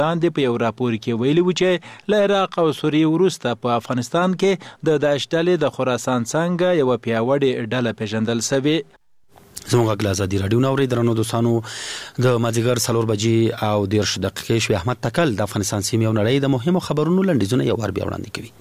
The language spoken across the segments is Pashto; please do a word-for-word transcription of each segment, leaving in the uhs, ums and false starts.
لاندې په یو راپور کې ویلي و چې له عراق او سوریې وروسته په افغانستان کې د داعش ډلې د خراسان څنګه یو پیاوړې ډله پیژندل شوې. زموږ غږ ازادي رادیو نو درنو دوستانو د مازیګر څلور بجې او دیرش دقیقې شوي. احمد تکل د افغانستان سیمې او نړۍ د مهمو خبرونو لنډیزونه یو ور بیا وړاندې کوي.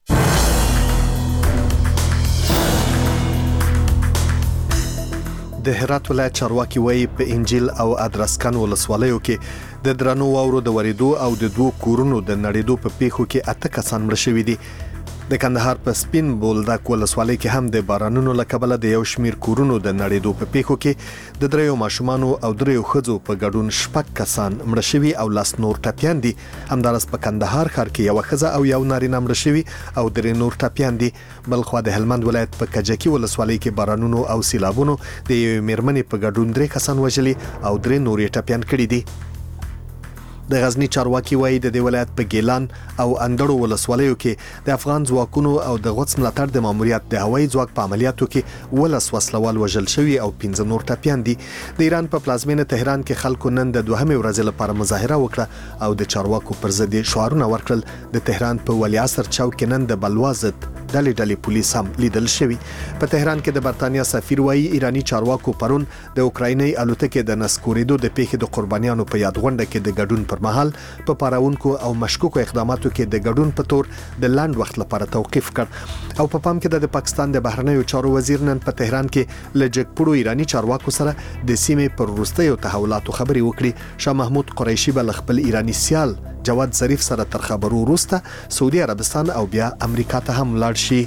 د هرات ولایت چارواکي وایي په انجیل او ادرسکن ولسوالیو کې د درنو واورو د وریدو او د دوه کورونو د نړیدو په پیښو کې اته کسان مړه شوي دي. د کندهار په سپین بولدک ولسوالۍ کې هم د بارانونو له کبله د یو شمیر کورونو د نړیدو په پیښو کې د دریو ماشومانو او دریو ښځو په ګډون شپږ کسان مړه شوي او لاس نور ټپیان دي. همدارس په کندهار ښار کې یو ښځه او یو نارینه مړه شوي او درې نور ټپیان دي. بلخوا د هلمند ولایت په کجکی ولسوالۍ کې بارانونو او سیلابونو د یوې میرمنې په ګډون درې کسان وژلي او درې نور یې ټپیان کړي دي. د غزنی چارواکي وایي د دې ولایت په ګیلان او اندړو ولسوالیو کې د افغان ځواکونو او د غوڅ ملاتړ د ماموریت د هوایي ځواک په عملیاتو کې ولس وسلوال وژل شوي او پنځه نور ټپیان دي. د ایران په پلازمینه تهران کې خلکو نن د دوهمې ورځې لپاره مظاهره وکړه او د چارواکو پر ضد شعارونه ورکړل. د تهران په ولی عصر چوک کې نن د بلوا ضد ډلې ډلې پولیس هم لیدل شوي. په تهران کې د برتانیا سفیر وایي ایرانی چارواکو پرون د اوکرایني الوتکې د نسکورېدو د پیښې د قربانیانو په یاد غونډه کې د ګډون پر مهال په پاراونکو او مشکوکو اقداماتو کې د ګډون په تور د لاند وخت لپاره توقيف کړ. او په پام کې د پاکستان د بهرنیو چارو وزیر نن په تهران کې لجګپړو ایرانی چارواکو سره د سیمې پر وروستیو تحولاتو خبري وکړي. شاه محمود قریشي بل خپل ایرانی سیال جواد ظریف سره تر خبرو وروسته سعودي عربستان او بیا امریکا ته هم لاړ شي.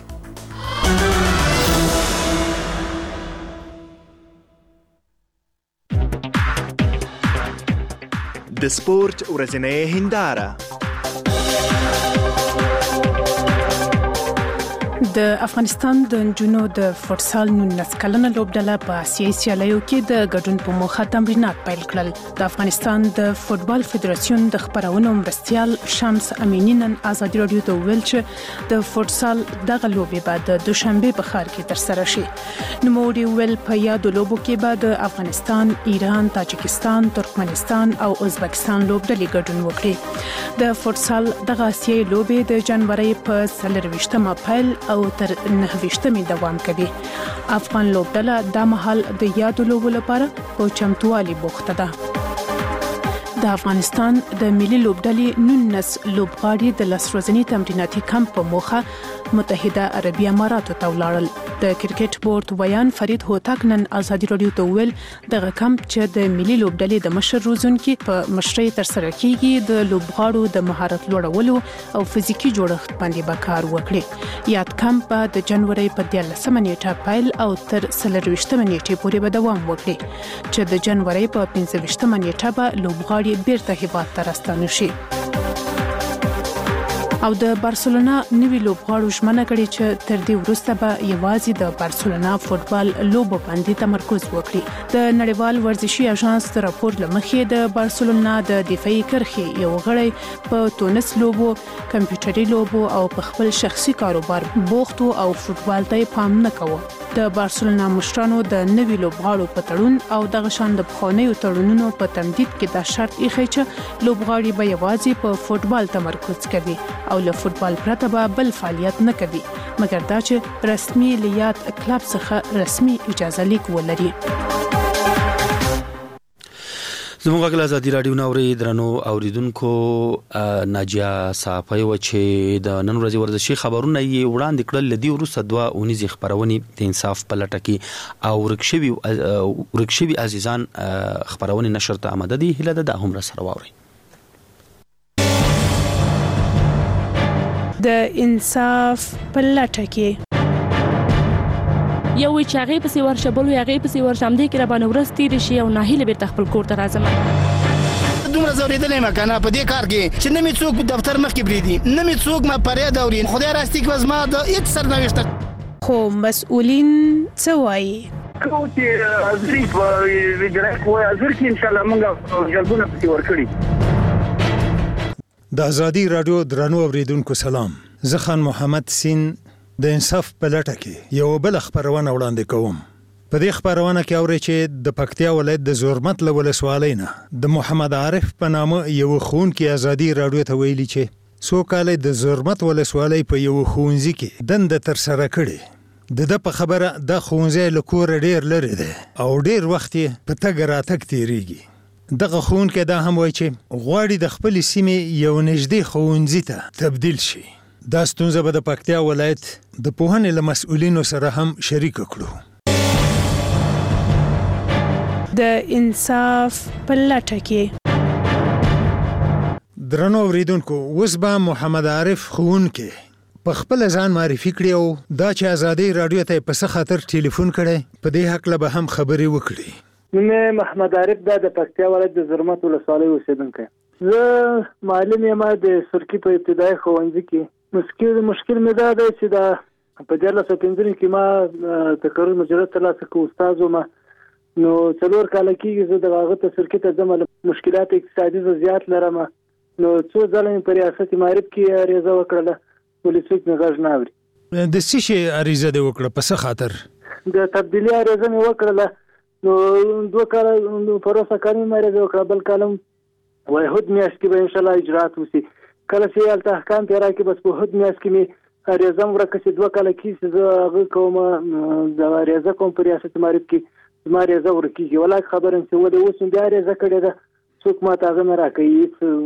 د سپورت ورځنۍ هنداره. د افغانستان د نجونو د فوتسال نولس کلنه لوبډله په آسیایي سیالیو کې د ګډون په موخه تمرینات پیل کړل. د افغانستان د فوتبال فدراسیون د خبرونو مرستیال شمس امینی نن ازادي رادیو ته ویل چې د فوتسال دغه لوبې به د دوشنبه په ښار کې ترسره شي. نوموړي ویل په یادو لوبو کې به د افغانستان، ایران، تاجکستان، ترکمنستان او ازبکستان لوبډلې ګډون وکړي. د فوتسال دغه آسیایي لوبې د جنوري په څلرويشتمه پیل او تر نهه ویشتمې دوام کوي. افغان لوبډله د مهال د یادو لوبو لپاره په چمتووالي بوخته ده. د افغانستان د ملي لوبډلې نولس لوبغاړي د لسورځني تمریناتي کمپ په موخه متحده عربي اماراتو ته ولاړل. د کرکټ بورډ ویان فرید هوتک نن ازادي رادیو ته ویل دغه کمپ چې د ملي لوبډلې د مشر روزونکي په مشرۍ تر سره کیږي د لوبغاړو د مهارت لوړولو او فزیکی جوړښت باندې به کار وکړي. یاد کمپ د جنوري په دیارلسمه نیټه پیل او تر څلرويشتمه نیټې پورې به دوام وکړي چې د جنوري په پنځه ویشتمه نیټه به لوبغاړي بیرته هیواد ته راستانه شي. او د بارسلونا نوی لوبغاړو ژمنه کړې چې تر دې وروسته به یوازې د بارسلونا فوتبال لوبو باندې تمرکز وکړي. د نړیوال ورزشي اژانس د راپور لمخې د بارسلونا د دفاعي کرښې یو غړی په تونس لوبو، کمپیوټري لوبو او په خپل شخصي کاروبار بوخت او فوتبال ته پام نه کوي. د بارسلونا مشرانو د نوی لوبغاړو په تړون او دغه شان د پخوانیو تړونونو په تمدید کې دا شرط ایښی چې لوبغاړي به یوازې په فوتبال تمرکز کوي او له فوتبال پرته به بل فعالیت نه کوي مګر دا چې رسمي لیات کلب څخه رسمي اجازه لیک ولري. زموږ غږ ازادي رادیو نوري درنو اوریدونکو ناجیا صافی و چې د نن ورځې ورزشي خبرونه یې وړاندې کړل. لدی وروسته دوه اونیزي خبرونه د انصاف په لټه کې او ورکشوي ورکشوي عزیزان خبرونه نشر ته آماده دي. هله د هم را سره واوري. د انصاف په لټه کې یو چې هغه په سیور شبل او هغه په سیور شامدې کې را باندې ورستې شي او ناهیله به خپل کور ته راځم. دومره زوریدلې مکانه په دې کار کې چې نه می څوک دفتر مخ کې بریدي، نه می څوک ما پرې دوري. خدای راستي کې زما د هیڅ سرنوشت خو مسؤلین څه وایي؟ کو چې ازري په ویډرک وای ازر کې ان شاء الله موږ جلبونه پکې ورکړي. د ازادي رادیو درنو اوریدونکو سلام. زه خان محمد سین د انصاف په لټه کې یو بل خبرونه وړاندې کوم. په دې خبرونه کې اوري چې د پکتیا ولایت د زورمت له ولسوالۍ نه د محمد عارف په نامه یو ښوونکی ازادي راډیو ته ویلي چې څو کاله د زورمت ولسوالۍ په یو ښوونځي کې دنده ترسره کړې د ده په خبره د ښوونځی له کوره ډېر لرې دی او ډېر وخت یې په تګ راتګ تېرېږي. دغه ښوونکی دا هم وایي چې غواړي د خپلې سیمې یو نږدې ښوونځي ته تبدیل شي. دا ستونزه به د پکتیا ولایت د پوهنې له مسؤلینو سره هم شریک کړو. د انصاف په لټه کې درنو اوریدونکو، اوس به محمد عارف ښوونکی په خپل ځان معرفي کړي او دا چې ازادي راډیو ته په څه خاطر ټلیفون کړی په دې حق له به هم خبرې وکړي. مې محمد عارف دا د پکتیا ولایت د زرمت ولسوالۍ اوسیدونکی. زه معلم یم د سرکي په ابتدایي ښوونځي کې. مشکل مشکل مې دا دی چې دا په دیارلس سوه پنځه نوي کې ما تقرر مجرد ترلاسه کړ، استاد وم. نو څلور کاله کېږي زه د هغه ته سرکي ته ځم، مشکلات اقتصادي زه زیات لرم. نو څو ځله مې په ریاست معارف کې عریضه وکړله، ولې څوک مې غږ نه اوري. د څه شي عریضه دې وکړه؟ په څه خاطر؟ د تبدیلي عریضه مې وکړله. نو دوه کاله پروسه کاري مې عریضه وکړه، بل کاله وایي هود میاشت کې به انشاءالله اجرات وشي. کله چې هلته احکام پې راکړي بس په هود میاشت کې مې عریضه م ورکړه چې دوه کاله کېږي چې زه هغه کوم د عریضه کوم په ریاست معارف کې زما عریضه ورکېږي. ولاک خبر یم چې ولې اوس مې بیا عریضه کړې ده، څوک ما ته هغه نه راکوي،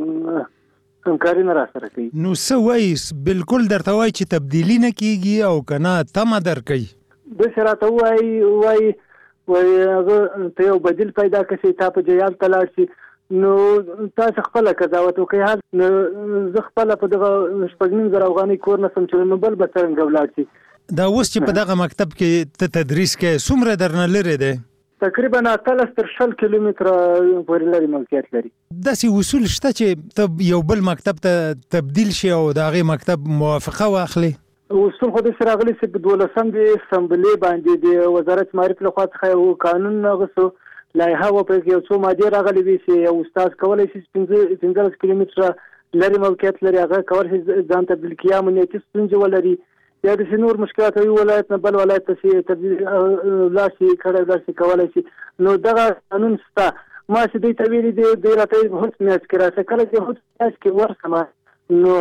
هېڅ همکاري نه راسره کوي. نو څه وایي؟ بالکل درته وایي چې تبدیلي نه کېږي او که نه تمه درکوي؟ داسې راته وایي وایي وایي هغه ته یو بدیل پیدا کړي چې تا په جیال ته لاړ شي. نو تاسو خپله قضاوت وکړئ. حال نو زه خپله په دغه شپږ نیم زره افغانۍ کور نه سم چې نو بل به څرنګه ولاړ شي. دا اوس چې په دغه مکتب کې ته تدریس کوې څومره درنه لرې دی؟ تقریبا اتلس تر شل کیلومتره پورې لرې موقعیت لري. داسې اصول شته چې ته یو بل مکتب ته تبدیل شي او د هغې مکتب موافقه واخلي؟ اصول خو داسې راغلي چې په دولسم د اسمبلې باندې د وزارت معارف لخوا څخه یو قانون اغوستو، لایحه وه، په یو څو مادې راغلي وي چې یو استاد کولی شي پنځلس کیلومتره لرې موقعیت لري، هغه کولی شي ځان تبدیل کړي، امنیتي ستونزې ولري یا داسې نور مشکلات وي، ولایت نه بل ولایت ته چې تبدیل لاړ شي کړی لاړ شي کولی شي. نو دغه قانون شته. ما چې دوی ته ویلي دي، دوی راته هوڅ میاشت کې راشه، کله چې هوڅ میاشت کې ورسمه نو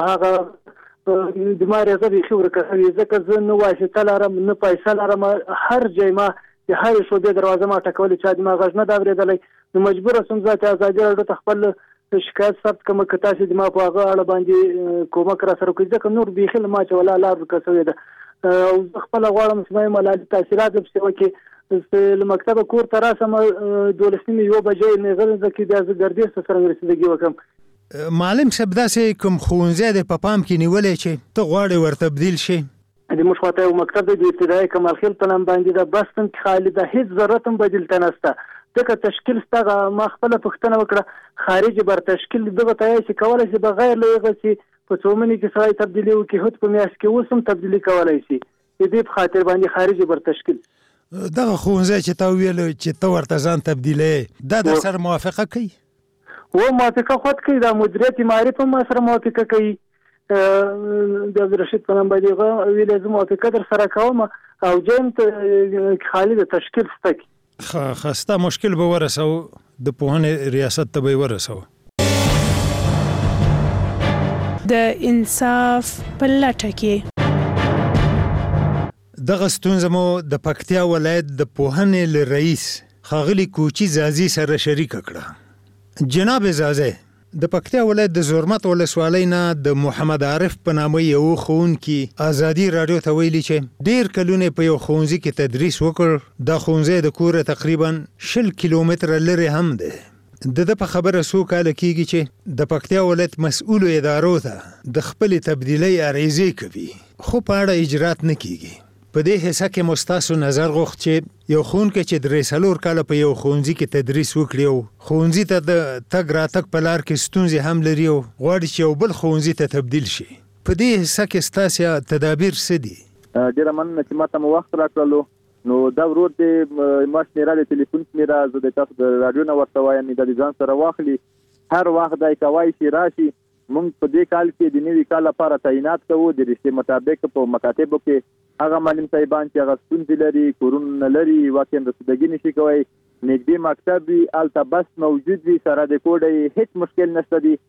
هغه د ما عریضه بیخي ورکه شوې، ځکه زه نه واسطه لرم نه پیسه لرم، هر ځای ما د هرې شعبې دروازه ما ټکولې، چا د ما غږ نه ده اورېدلی. نو مجبوره شوم زه چې ازادي راډیو ته خپل شکایت ثبت کړم که تاسې د ما په هغه اړه باندې کومک راسره وکړئ، ځکه نور بیخي له ما چې ولا لار ورکه شوې ده. او زه خپله غواړم چې ما یې ملالي تاثیرات په سیمه کې له مکتبه کور ته راسم دولس نیمې یوه بجې نېغه کې بیا زه ګردیز ته څرنګه رسېدګي وکړم. معلم صاحب، داسې کوم ښوونځی دی په پام کې نیولی چې ته غواړې ورتبدیل شي؟ د موږ خواته یو مکتب دی د ابتدایي کمال خیل په نام باندې ده، بس هم کې خالي ده، هېڅ ضرورت هم بدیل ته نشته. ځکه تشکیل شته. ما خپله پوښتنه وکړه خارجي بر تشکیل دغه ته یې چې کولی شي بغیر له هغه چې په څو منې کې سړی تبدیلي وکړي، هود په میاشت کې اوس هم تبدیلي کولی شي. د دې په خاطر باندې خارجي بر تشکیل. دغه ښوونځی چې تا وویل چې ته ورته ځان تبدیلوې، دا در سره موافقه کوي؟ و موافقه خود کوي. دا مدیریت معارف هم ما سره موافقه کوي. د عبدالرشید په نام باندې هغه ویلې زه موافقه در سره کوم او جیم ته خالي د تشکیل شته کي. ښه ستا مشکل به ورسوو، د پوهنې ریاست ته به یې ورسوو. د انصاف په لټه کې دغه ستونزه مو د پکتیا ولایت د پوهنې له رئیس ښاغلي کوچي زازي سره شریکه کړه. جناب زازي، د پکتیا ولایت د زورمت ولسوالۍ نه د محمد عارف په نامه یو ښوونکي ازادي راډیو ته ویلي چې ډېر کلونه په یو ښوونځي کې تدریس وکړ. دا ښوونځی د کوره تقریبا شل کیلومتره لرې هم دی. د ده په خبره څو کاله کېږي چې د پکتیا ولایت مسؤلو ادارو ته د خپلې تبدیلۍ عریضې کوي، خو په اړه اجرات نه کېږي. په دې حصه کې مو ستاسو نظر غوښت چې یو ښوونکی چې درې څلور کاله په یو ښوونځي کې تدریس وکړي او ښوونځي ته د تګ راتګ په لار کې ستونزې هم لري او غواړي چې یو بل ښوونځي ته تبدیل شي، په دې حصه کې ستاسو تدابیر څه دي؟ ډېره مننه چې ما ته مو وخت راکړلو. نو دا ورور دی ما شمېره د ټلیفون شمېره زه د تاسو د راډیو نه ورته وایم، دا د ځان سره واخلي، هر وخت دی کولی شي راشي موږ په دې کال کې د نوي کال لپاره تعینات کوو د رښتې مطابق په مکاتبو کې هغه معلم صاحبان چې هغه ستونزې لري کورونه لري واقعا رسیدګي نشي کوي نږدې مکتب وي الته بس موجود وي سره د کوډ هیڅ مشکل نشته دی